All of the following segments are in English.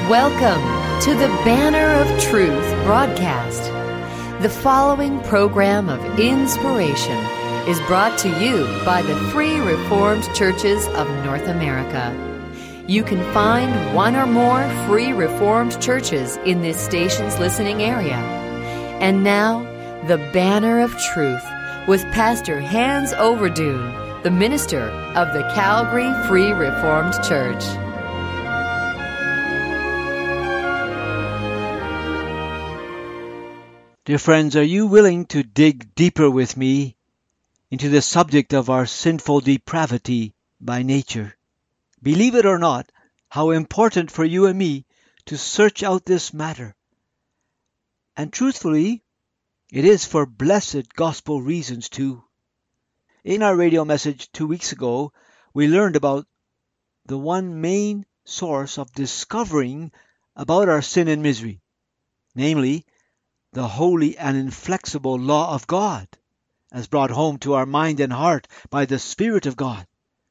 Welcome to the Banner of Truth broadcast. The following program of inspiration is brought to you by the Free Reformed Churches of North America. You can find one or more Free Reformed churches in this station's listening area. And now, the Banner of Truth with Pastor Hans Overdoen, the minister of the Calgary Free Reformed Church. Dear friends, are you willing to dig deeper with me into the subject of our sinful depravity by nature? Believe it or not, how important for you and me to search out this matter. And truthfully, it is for blessed gospel reasons too. In our radio message 2 weeks ago, we learned about the one main source of discovering about our sin and misery, namely, the holy and inflexible law of God, as brought home to our mind and heart by the Spirit of God.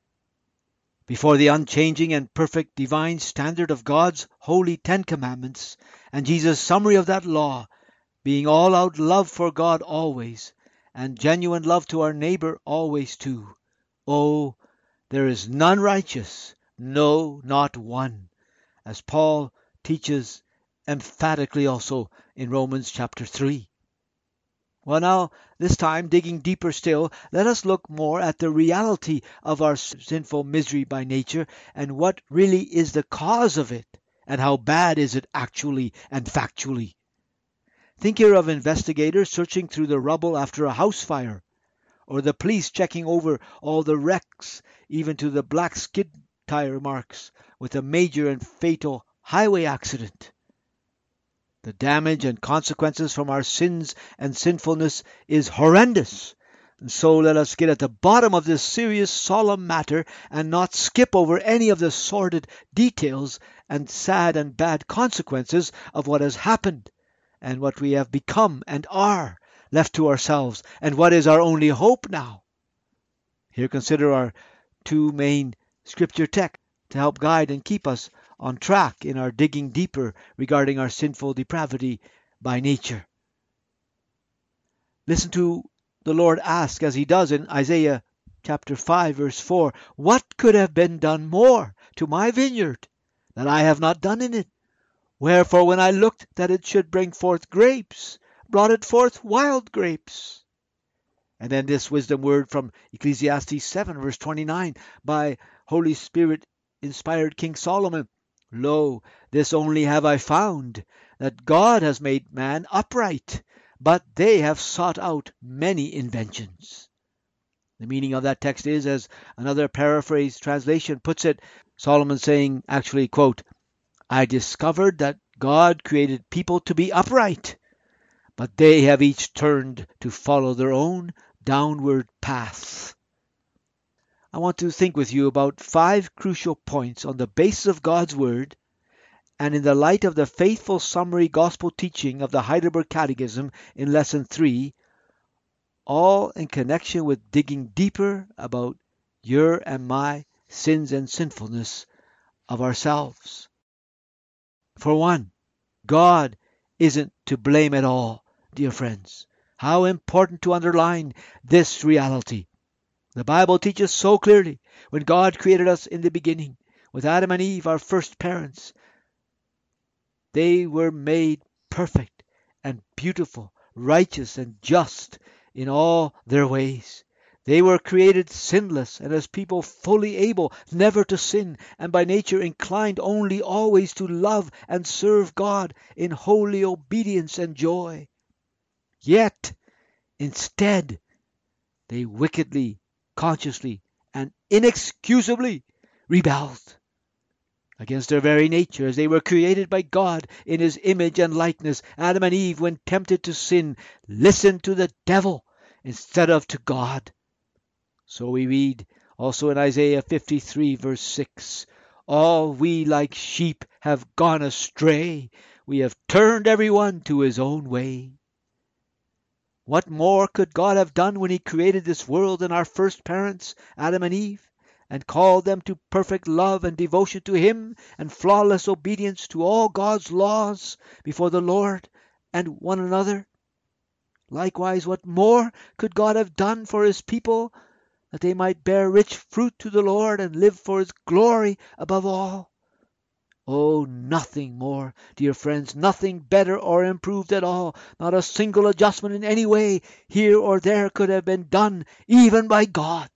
Before the unchanging and perfect divine standard of God's holy 10 Commandments, and Jesus' summary of that law, being all-out love for God always, and genuine love to our neighbor always too. Oh, there is none righteous, no, not one, as Paul teaches emphatically also in Romans chapter 3. Well, now, this time, digging deeper still, let us look more at the reality of our sinful misery by nature and what really is the cause of it, and how bad is it actually and factually. Think here of investigators searching through the rubble after a house fire, or the police checking over all the wrecks, even to the black skid tire marks, with a major and fatal highway accident. The damage and consequences from our sins and sinfulness is horrendous. And so let us get at the bottom of this serious, solemn matter and not skip over any of the sordid details and sad and bad consequences of what has happened and what we have become and are left to ourselves and what is our only hope now. Here consider our two main scripture texts to help guide and keep us on track in our digging deeper regarding our sinful depravity by nature. Listen to the Lord ask, as he does in Isaiah chapter 5 verse 4, "What could have been done more to my vineyard that I have not done in it? Wherefore when I looked that it should bring forth grapes, brought it forth wild grapes." And then this wisdom word from Ecclesiastes 7 verse 29 by Holy Spirit inspired King Solomon, "Lo, this only have I found, that God has made man upright, but they have sought out many inventions." The meaning of that text is, as another paraphrase translation puts it, Solomon saying actually, quote, "I discovered that God created people to be upright, but they have each turned to follow their own downward paths." I want to think with you about 5 crucial points on the basis of God's Word and in the light of the faithful summary gospel teaching of the Heidelberg Catechism in Lesson 3, all in connection with digging deeper about your and my sins and sinfulness of ourselves. For one, God isn't to blame at all, dear friends. How important to underline this reality. The Bible teaches so clearly, when God created us in the beginning, with Adam and Eve, our first parents, they were made perfect and beautiful, righteous and just in all their ways. They were created sinless and as people fully able never to sin, and by nature inclined only always to love and serve God in holy obedience and joy. Yet, instead, they wickedly, consciously, and inexcusably rebelled against their very nature, as they were created by God in His image and likeness. Adam and Eve, when tempted to sin, listened to the devil instead of to God. So we read also in Isaiah 53 verse 6, "All we like sheep have gone astray, we have turned every one to his own way." What more could God have done when He created this world and our first parents, Adam and Eve? and called them to perfect love and devotion to Him and flawless obedience to all God's laws before the Lord and one another. Likewise, what more could God have done for His people, that they might bear rich fruit to the Lord and live for His glory above all? Oh, nothing more, dear friends, nothing better or improved at all, not a single adjustment in any way here or there could have been done, even by God.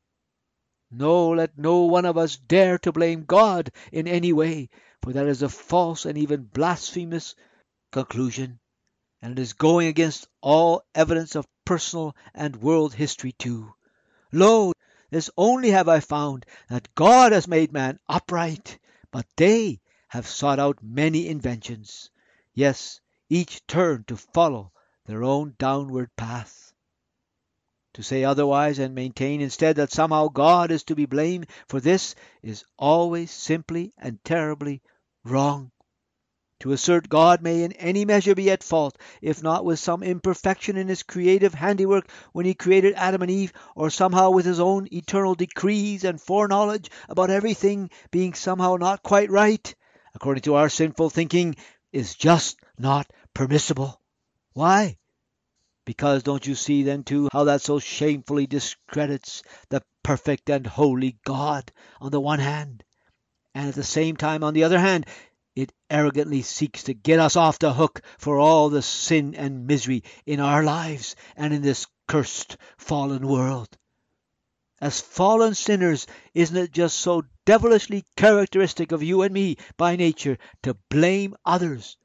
No, let no one of us dare to blame God in any way, for that is a false and even blasphemous conclusion, and it is going against all evidence of personal and world history too. Lo, this only have I found, that God has made man upright, but they have sought out many inventions. Yes, each turned to follow their own downward path. To say otherwise and maintain instead that somehow God is to be blamed for this is always simply and terribly wrong. To assert God may in any measure be at fault, if not with some imperfection in His creative handiwork when He created Adam and Eve, or somehow with His own eternal decrees and foreknowledge about everything being somehow not quite right, according to our sinful thinking, is just not permissible. Why? Because don't you see then too how that so shamefully discredits the perfect and holy God on the one hand, and at the same time on the other hand it arrogantly seeks to get us off the hook for all the sin and misery in our lives and in this cursed fallen world. As fallen sinners, isn't it just so devilishly characteristic of you and me by nature to blame others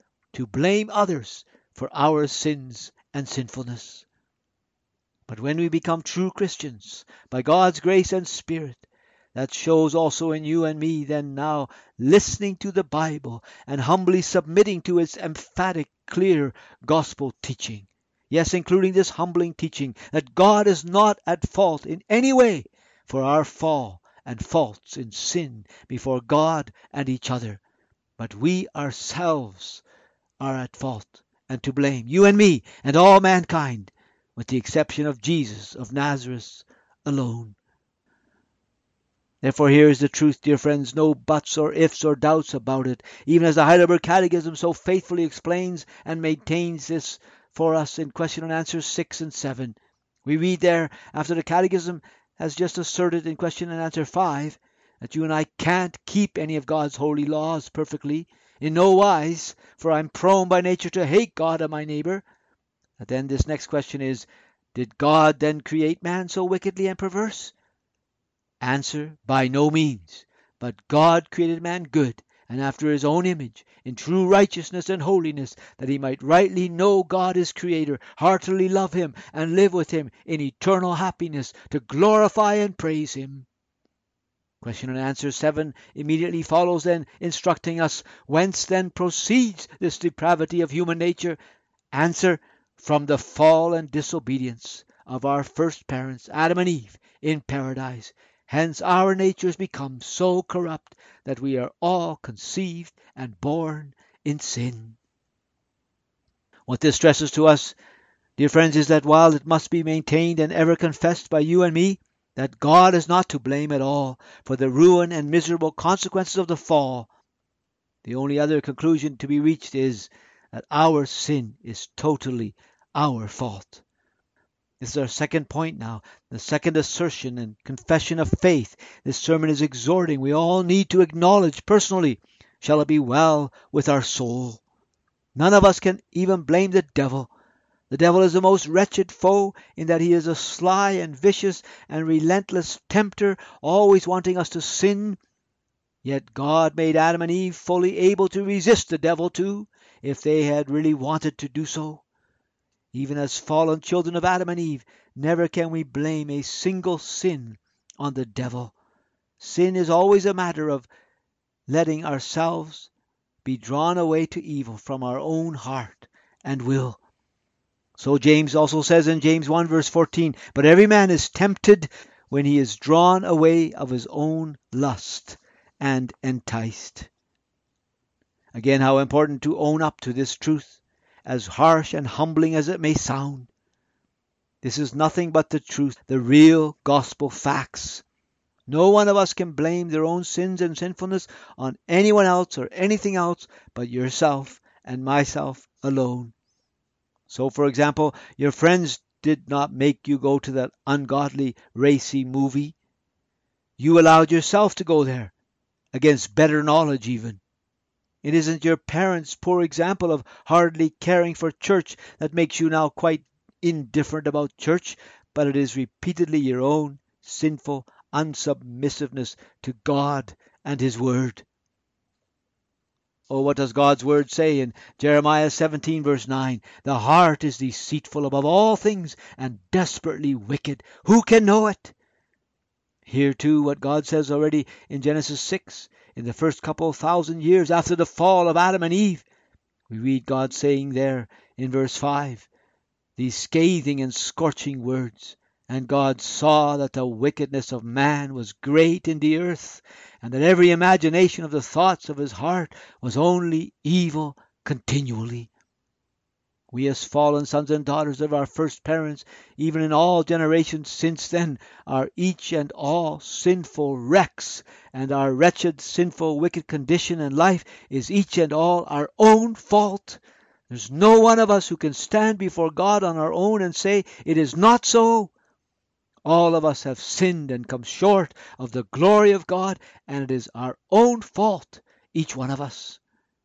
for our sins and sinfulness? But when we become true Christians, by God's grace and Spirit, that shows also in you and me then now listening to the Bible and humbly submitting to its emphatic, clear gospel teaching. Yes, including this humbling teaching that God is not at fault in any way for our fall and faults in sin before God and each other, but we ourselves are at fault and to blame, you and me and all mankind, with the exception of Jesus of Nazareth alone. Therefore here is the truth, dear friends, no buts or ifs or doubts about it, even as the Heidelberg Catechism so faithfully explains and maintains this for us in question and answers 6 and 7. We read there, after the Catechism has just asserted in question and answer 5, that you and I can't keep any of God's holy laws perfectly, in no wise, for I'm prone by nature to hate God and my neighbor. But then this next question is, did God then create man so wickedly and perverse? Answer, by no means. But God created man good, and after His own image, in true righteousness and holiness, that he might rightly know God his Creator, heartily love Him, and live with Him in eternal happiness, to glorify and praise Him. Question and answer 7 immediately follows then, instructing us, whence then proceeds this depravity of human nature? Answer, from the fall and disobedience of our first parents, Adam and Eve, in paradise. Hence our natures become so corrupt that we are all conceived and born in sin. What this stresses to us, dear friends, is that while it must be maintained and ever confessed by you and me, that God is not to blame at all for the ruin and miserable consequences of the fall, the only other conclusion to be reached is that our sin is totally our fault. This is our second point now, the second assertion and confession of faith this sermon is exhorting. We all need to acknowledge personally, shall it be well with our soul. None of us can even blame the devil. The devil is the most wretched foe in that he is a sly and vicious and relentless tempter, always wanting us to sin. Yet God made Adam and Eve fully able to resist the devil too, if they had really wanted to do so. Even as fallen children of Adam and Eve, never can we blame a single sin on the devil. Sin is always a matter of letting ourselves be drawn away to evil from our own heart and will. So James also says in James 1 verse 14, but every man is tempted when he is drawn away of his own lust and enticed. Again, how important to own up to this truth, as harsh and humbling as it may sound. This is nothing but the truth, the real gospel facts. No one of us can blame their own sins and sinfulness on anyone else or anything else but yourself and myself alone. So, for example, your friends did not make you go to that ungodly, racy movie. You allowed yourself to go there, against better knowledge even. It isn't your parents' poor example of hardly caring for church that makes you now quite indifferent about church, but it is repeatedly your own sinful unsubmissiveness to God and His Word. Oh, what does God's Word say in Jeremiah 17 verse 9? The heart is deceitful above all things and desperately wicked. Who can know it? Here too what God says already in Genesis 6, in the first couple of thousand years after the fall of Adam and Eve. We read God saying there in verse 5, these scathing and scorching words. And God saw that the wickedness of man was great in the earth, and that every imagination of the thoughts of his heart was only evil continually. We as fallen sons and daughters of our first parents, even in all generations since then, are each and all sinful wrecks, and our wretched, sinful, wicked condition and life is each and all our own fault. There's no one of us who can stand before God on our own and say, it is not so. All of us have sinned and come short of the glory of God, and it is our own fault, each one of us.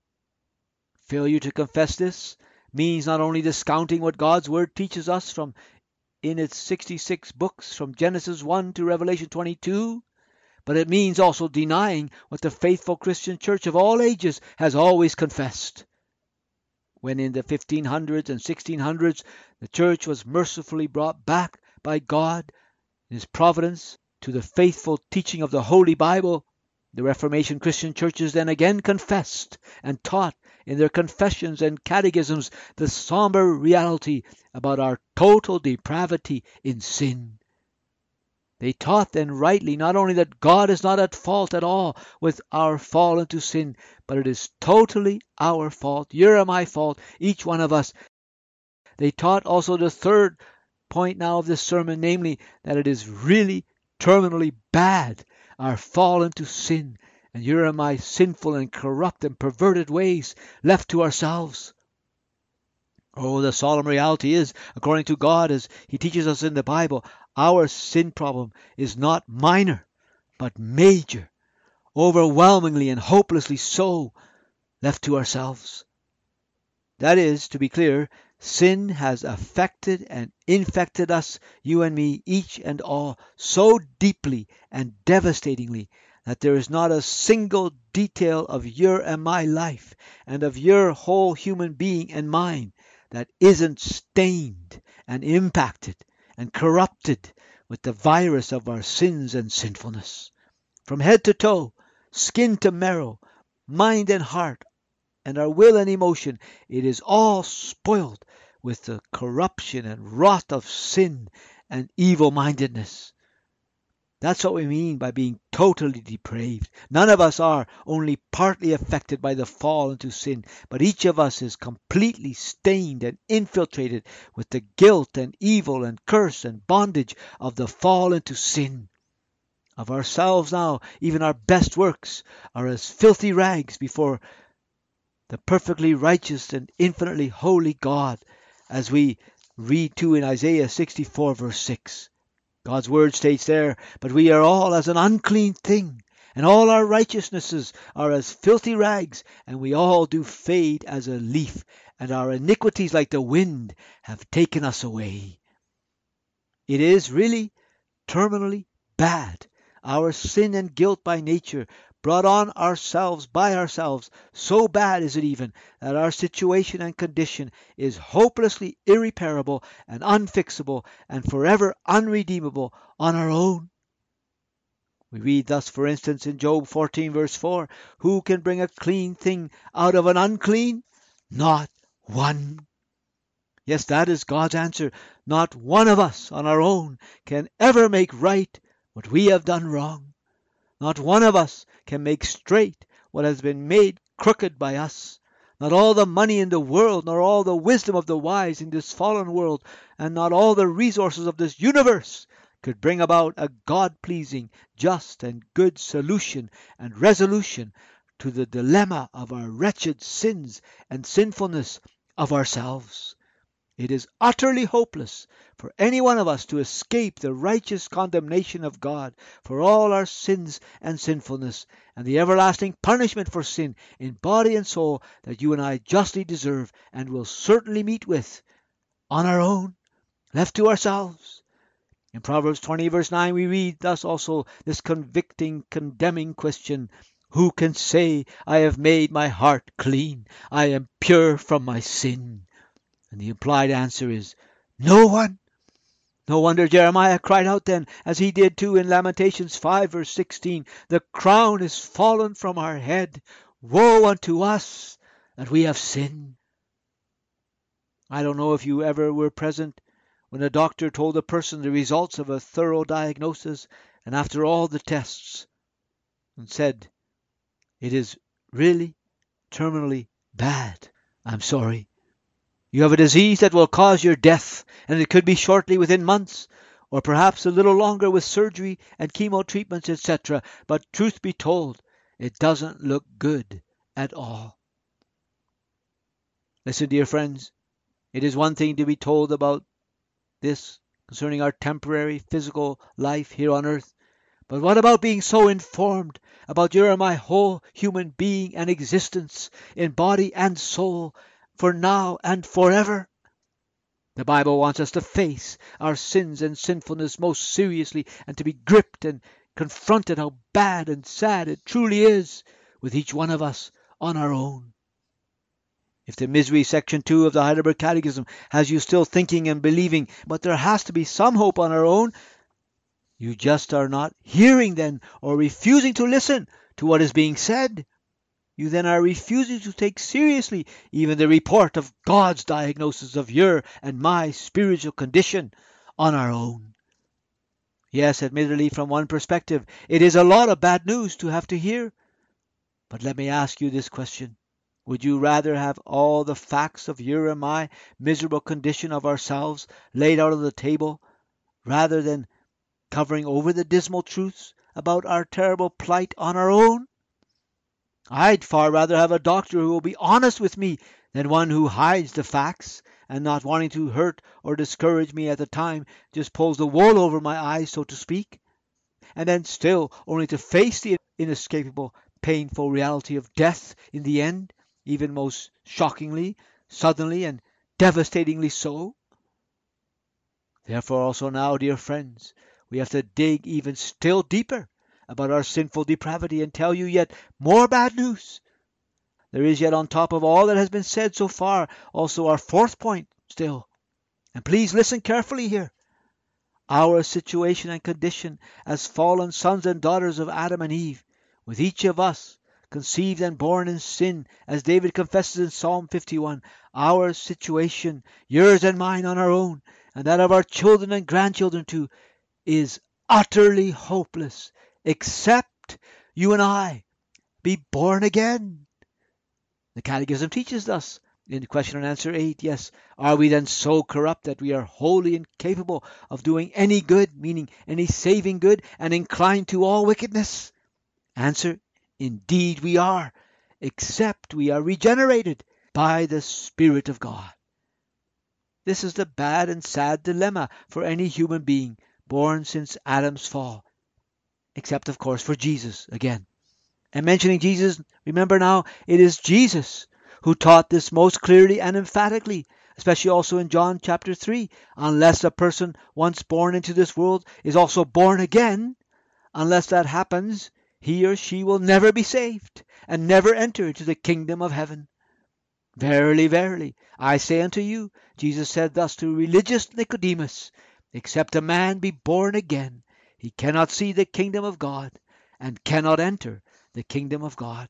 Failure to confess this means not only discounting what God's Word teaches us from in its 66 books from Genesis 1 to Revelation 22, but it means also denying what the faithful Christian church of all ages has always confessed. When in the 1500s and 1600s the church was mercifully brought back by God in His providence to the faithful teaching of the Holy Bible, the Reformation Christian churches then again confessed and taught in their confessions and catechisms the somber reality about our total depravity in sin. They taught then rightly not only that God is not at fault at all with our fall into sin, but it is totally our fault, your and my fault, each one of us. They taught also the third point now of this sermon, namely that it is really terminally bad, our fall into sin, and your and my sinful and corrupt and perverted ways left to ourselves. Oh, the solemn reality is, according to God as He teaches us in the Bible, our sin problem is not minor, but major, overwhelmingly and hopelessly so, left to ourselves. That is, to be clear, sin has affected and infected us, you and me, each and all, so deeply and devastatingly that there is not a single detail of your and my life and of your whole human being and mine that isn't stained and impacted and corrupted with the virus of our sins and sinfulness. From head to toe, skin to marrow, mind and heart, and our will and emotion, it is all spoiled with the corruption and rot of sin and evil-mindedness. That's what we mean by being totally depraved. None of us are only partly affected by the fall into sin, but each of us is completely stained and infiltrated with the guilt and evil and curse and bondage of the fall into sin. Of ourselves now, even our best works are as filthy rags before the perfectly righteous and infinitely holy God, as we read too in Isaiah 64 verse 6. God's word states there, but we are all as an unclean thing, and all our righteousnesses are as filthy rags, and we all do fade as a leaf, and our iniquities like the wind have taken us away. It is really terminally bad, our sin and guilt by nature, brought on ourselves by ourselves. So bad is it even that our situation and condition is hopelessly irreparable and unfixable and forever unredeemable on our own. We read thus, for instance, in Job 14 verse 4, who can bring a clean thing out of an unclean? Not one. Yes, that is God's answer. Not one of us on our own can ever make right what we have done wrong. Not one of us can make straight what has been made crooked by us. Not all the money in the world, nor all the wisdom of the wise in this fallen world, and not all the resources of this universe could bring about a God-pleasing, just and good solution and resolution to the dilemma of our wretched sins and sinfulness of ourselves. It is utterly hopeless for any one of us to escape the righteous condemnation of God for all our sins and sinfulness, and the everlasting punishment for sin in body and soul that you and I justly deserve and will certainly meet with on our own, left to ourselves. In Proverbs 20 verse 9 we read thus also this convicting, condemning question: Who can say, I have made my heart clean, I am pure from my sin? And the implied answer is, no one. No wonder Jeremiah cried out then, as he did too in Lamentations 5 verse 16, the crown is fallen from our head. Woe unto us that we have sinned. I don't know if you ever were present when a doctor told a person the results of a thorough diagnosis and after all the tests and said, it is really terminally bad. I'm sorry. You have a disease that will cause your death, and it could be shortly, within months, or perhaps a little longer with surgery and chemo treatments, etc. But truth be told, it doesn't look good at all. Listen, dear friends, it is one thing to be told about this concerning our temporary physical life here on earth, but what about being so informed about your and my whole human being and existence in body and soul for now and forever? The Bible wants us to face our sins and sinfulness most seriously and to be gripped and confronted how bad and sad it truly is with each one of us on our own. If the misery section 2 of the Heidelberg Catechism has you still thinking and believing, but there has to be some hope on our own, you just are not hearing then, or refusing to listen to what is being said. You then are refusing to take seriously even the report of God's diagnosis of your and my spiritual condition on our own. Yes, admittedly, from one perspective, it is a lot of bad news to have to hear. But let me ask you this question. Would you rather have all the facts of your and my miserable condition of ourselves laid out on the table, rather than covering over the dismal truths about our terrible plight on our own? I'd far rather have a doctor who will be honest with me than one who hides the facts and, not wanting to hurt or discourage me at the time, just pulls the wool over my eyes, so to speak, and then still only to face the inescapable, painful reality of death in the end, even most shockingly, suddenly, and devastatingly so. Therefore also now, dear friends, we have to dig even still deeper about our sinful depravity and tell you yet more bad news. There is yet, on top of all that has been said so far, also our fourth point still. And please listen carefully here. Our situation and condition as fallen sons and daughters of Adam and Eve, with each of us conceived and born in sin, as David confesses in Psalm 51, our situation, yours and mine on our own, and that of our children and grandchildren too, is utterly hopeless, except you and I be born again. The Catechism teaches us in question and answer 8, yes, are we then so corrupt that we are wholly incapable of doing any good, meaning any saving good, and inclined to all wickedness? Answer, indeed we are, except we are regenerated by the Spirit of God. This is the bad and sad dilemma for any human being born since Adam's fall, except of course for Jesus again. And mentioning Jesus, remember now, it is Jesus who taught this most clearly and emphatically, especially also in John chapter 3. Unless a person once born into this world is also born again, unless that happens, he or she will never be saved and never enter into the kingdom of heaven. Verily, verily, I say unto you, Jesus said thus to religious Nicodemus, except a man be born again, he cannot see the kingdom of God and cannot enter the kingdom of God.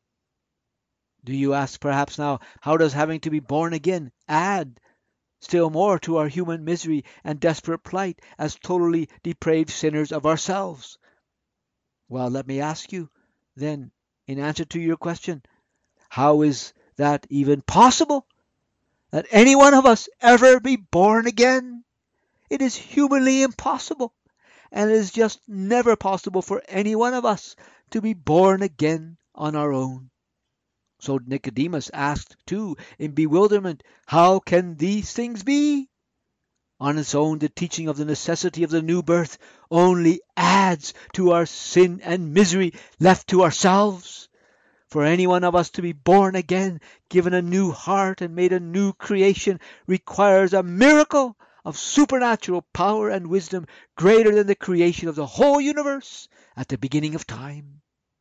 Do you ask perhaps now, how does having to be born again add still more to our human misery and desperate plight as totally depraved sinners of ourselves? Well, let me ask you then, in answer to your question, how is that even possible? That any one of us ever be born again? It is humanly impossible. and it is just never possible for any one of us to be born again on our own. So Nicodemus asked too in bewilderment, how can these things be? On its own, the teaching of the necessity of the new birth only adds to our sin and misery left to ourselves. For any one of us to be born again, given a new heart and made a new creation, requires a miracle of supernatural power and wisdom greater than the creation of the whole universe at the beginning of time.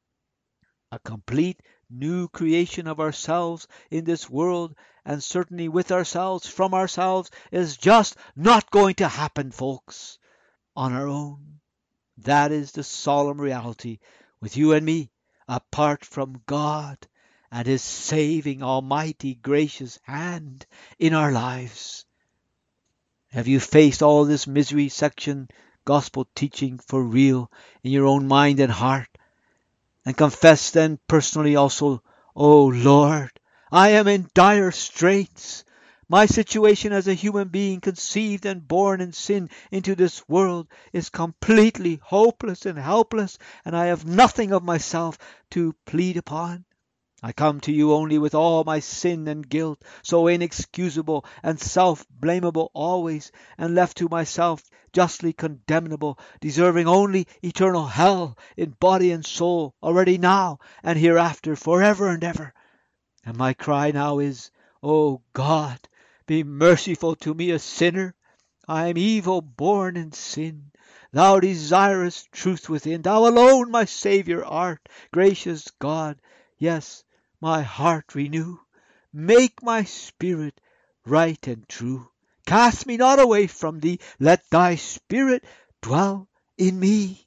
A complete new creation of ourselves in this world, and certainly with ourselves, from ourselves, is just not going to happen, folks, on our own. That is the solemn reality with you and me, apart from God and His saving, almighty, gracious hand in our lives. Have you faced all this misery section gospel teaching for real in your own mind and heart? And confess then personally also, "Oh Lord, I am in dire straits. My situation as a human being conceived and born in sin into this world is completely hopeless and helpless, and I have nothing of myself to plead upon. I come to you only with all my sin and guilt, so inexcusable and self-blamable always, and left to myself justly condemnable, deserving only eternal hell in body and soul, already now and hereafter, forever and ever. And my cry now is, O God, be merciful to me, a sinner. I am evil born in sin. Thou desirest truth within. Thou alone my Saviour art. Gracious God, yes, my heart renew. Make my spirit right and true. Cast me not away from thee. Let thy Spirit dwell in me."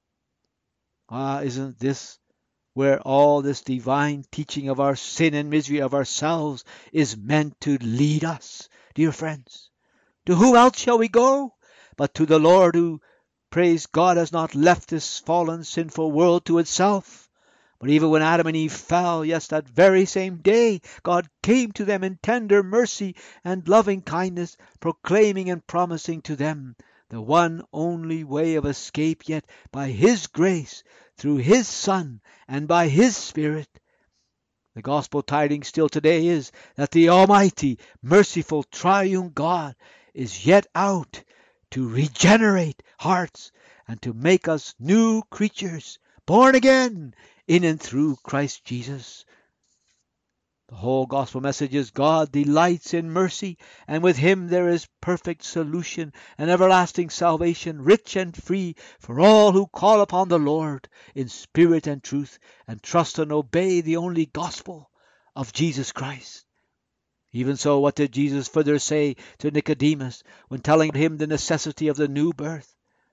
Isn't this where all this divine teaching of our sin and misery of ourselves is meant to lead us, dear friends? To whom else shall we go but to the Lord, who, praise God, has not left this fallen sinful world to itself? But even when Adam and Eve fell, yes, that very same day, God came to them in tender mercy and loving kindness, proclaiming and promising to them the one only way of escape, yet by His grace, through His Son, and by His Spirit. The gospel tidings still today is that the Almighty, merciful, triune God is yet out to regenerate hearts and to make us new creatures, born again in and through Christ Jesus. The whole gospel message is God delights in mercy, and with Him there is perfect solution and everlasting salvation, rich and free for all who call upon the Lord in spirit and truth, and trust and obey the only gospel of Jesus Christ. Even so, what did Jesus further say to Nicodemus when telling him the necessity of the new birth?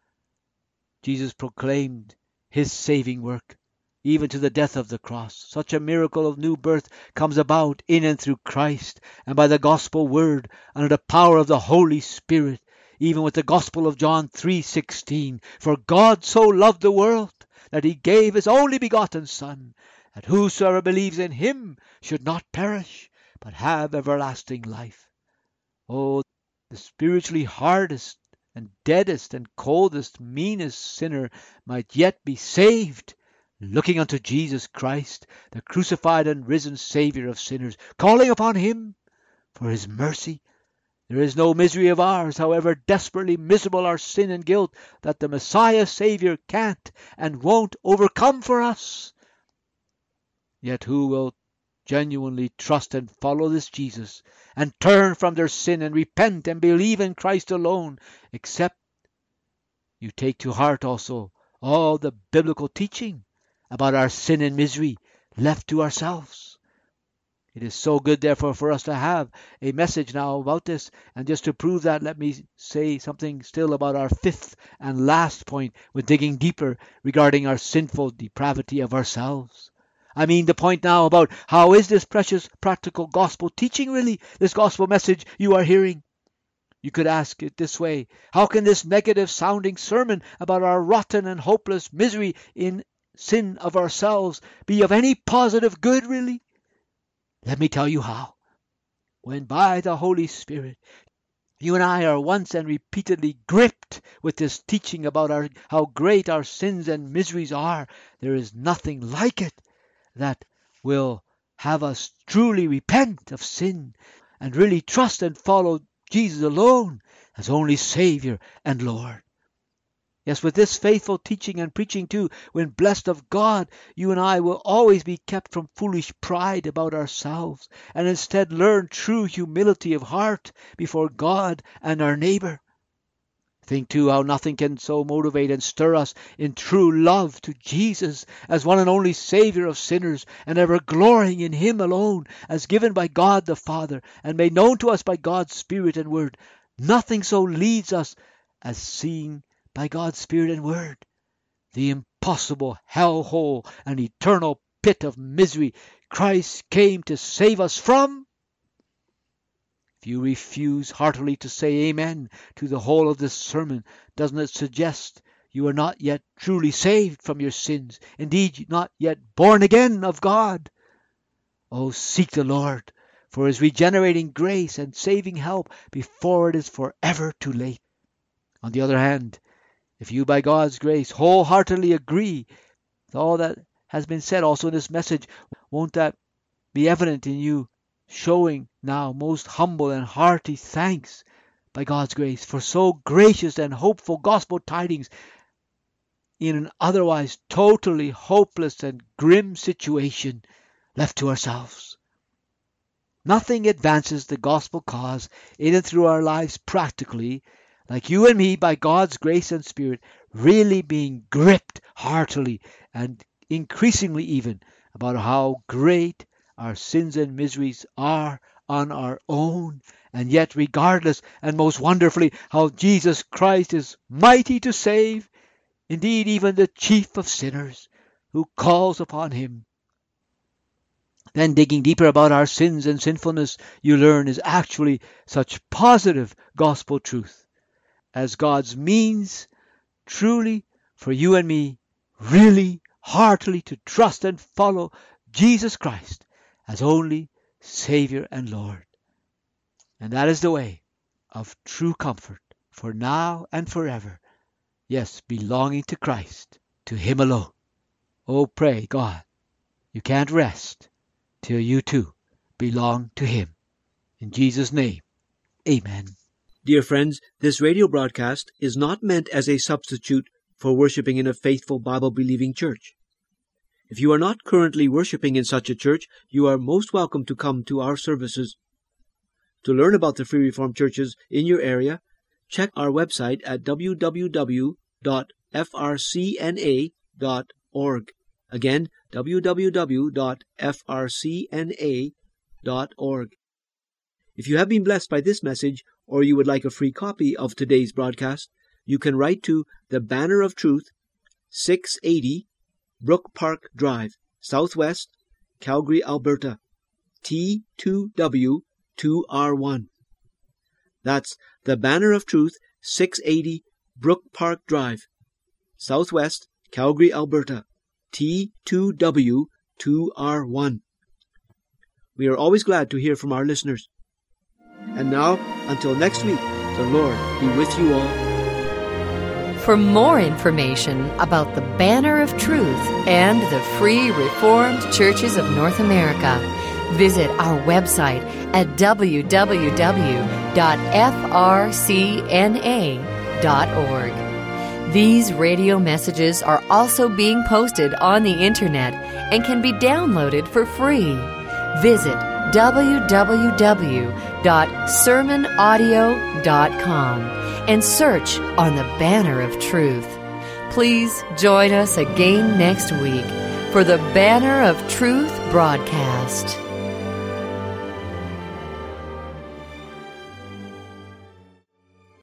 Jesus proclaimed His saving work, even to the death of the cross. Such a miracle of new birth comes about in and through Christ, and by the gospel word, under the power of the Holy Spirit, even with the gospel of John 3:16. For God so loved the world that He gave His only begotten Son, that whosoever believes in Him should not perish, but have everlasting life. Oh, the spiritually hardest and deadest and coldest, meanest sinner might yet be saved, looking unto Jesus Christ, the crucified and risen Saviour of sinners, calling upon Him for His mercy. There is no misery of ours, however desperately miserable our sin and guilt, that the Messiah Saviour can't and won't overcome for us. Yet who will genuinely trust and follow this Jesus, and turn from their sin and repent and believe in Christ alone, except you take to heart also all the biblical teaching about our sin and misery left to ourselves? It is so good, therefore, for us to have a message now about this. And just to prove that, let me say something still about our fifth and last point with digging deeper regarding our sinful depravity of ourselves. I mean the point now about how is this precious practical gospel teaching really, this gospel message you are hearing? You could ask it this way: how can this negative sounding sermon about our rotten and hopeless misery in sin of ourselves be of any positive good really? Let me tell you how. When by the Holy Spirit You and I are once and repeatedly gripped with this teaching about how great our sins and miseries are. There is nothing like it that will have us truly repent of sin and really trust and follow Jesus alone as only Savior and Lord. Yes, with this faithful teaching and preaching too, when blessed of God, you and I will always be kept from foolish pride about ourselves, and instead learn true humility of heart before God and our neighbor. Think too how nothing can so motivate and stir us in true love to Jesus as one and only Savior of sinners, and ever glorying in Him alone as given by God the Father and made known to us by God's Spirit and Word. Nothing so leads us as seeing by God's Spirit and Word the impossible hellhole and eternal pit of misery Christ came to save us from. If you refuse heartily to say amen to the whole of this sermon, doesn't it suggest you are not yet truly saved from your sins, indeed not yet born again of God? Oh, seek the Lord for His regenerating grace and saving help before it is forever too late. On the other hand, if you by God's grace wholeheartedly agree with all that has been said also in this message, won't that be evident in you showing now most humble and hearty thanks by God's grace for so gracious and hopeful gospel tidings in an otherwise totally hopeless and grim situation left to ourselves? Nothing advances the gospel cause in and through our lives practically like you and me by God's grace and Spirit really being gripped heartily and increasingly even about how great our sins and miseries are on our own, and yet regardless and most wonderfully how Jesus Christ is mighty to save, indeed even the chief of sinners who calls upon Him. Then digging deeper about our sins and sinfulness, you learn is actually such positive gospel truth as God's means truly for you and me really heartily to trust and follow Jesus Christ as only Savior and Lord. And that is the way of true comfort for now and forever. Yes, belonging to Christ, to Him alone. Oh, pray God, you can't rest till you too belong to Him. In Jesus' name, amen. Dear friends, this radio broadcast is not meant as a substitute for worshiping in a faithful Bible-believing church. If you are not currently worshiping in such a church, you are most welcome to come to our services. To learn about the Free Reformed churches in your area, check our website at www.frcna.org. Again, www.frcna.org. If you have been blessed by this message, or you would like a free copy of today's broadcast, you can write to The Banner of Truth, 680 Brook Park Drive, Southwest, Calgary, Alberta, T2W2R1. That's The Banner of Truth, 680 Brook Park Drive, Southwest, Calgary, Alberta, T2W2R1. We are always glad to hear from our listeners. And now, until next week, the Lord be with you all. For more information about the Banner of Truth and the Free Reformed Churches of North America, visit our website at www.frcna.org. These radio messages are also being posted on the Internet and can be downloaded for free. Visit www.sermonaudio.com and search on the Banner of Truth. Please join us again next week for the Banner of Truth broadcast.